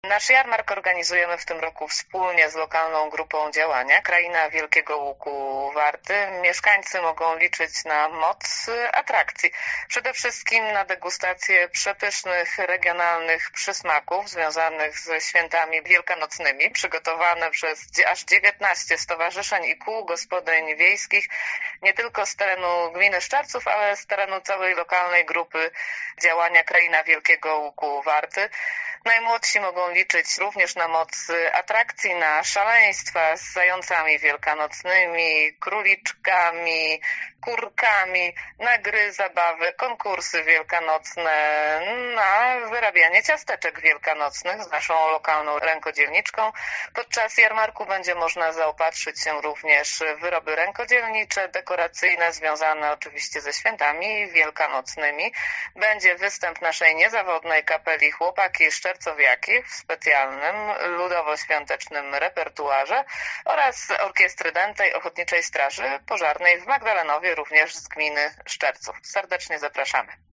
Nasz jarmark organizujemy w tym roku wspólnie z lokalną grupą działania Kraina Wielkiego Łuku Warty. Mieszkańcy mogą liczyć na moc atrakcji. Przede wszystkim na degustację przepysznych regionalnych przysmaków związanych ze świętami wielkanocnymi, przygotowane przez aż 19 stowarzyszeń i kół gospodyń wiejskich, nie tylko z terenu gminy Szczarców, ale z terenu całej lokalnej grupy działania Kraina Wielkiego Łuku Warty. Najmłodsi mogą liczyć również na moc atrakcji, na szaleństwa z zającami wielkanocnymi, króliczkami, kurkami, na gry, zabawy, konkursy wielkanocne, na wyrabianie ciasteczek wielkanocnych z naszą lokalną rękodzielniczką. Podczas jarmarku będzie można zaopatrzyć się również w wyroby rękodzielnicze, dekoracyjne, związane oczywiście ze świętami wielkanocnymi. Będzie występ naszej niezawodnej kapeli Chłopaki Szczercowiaki w specjalnym ludowo-świątecznym repertuarze oraz Orkiestry Dętej Ochotniczej Straży Pożarnej w Magdalenowie, również z gminy Szczerców. Serdecznie zapraszamy.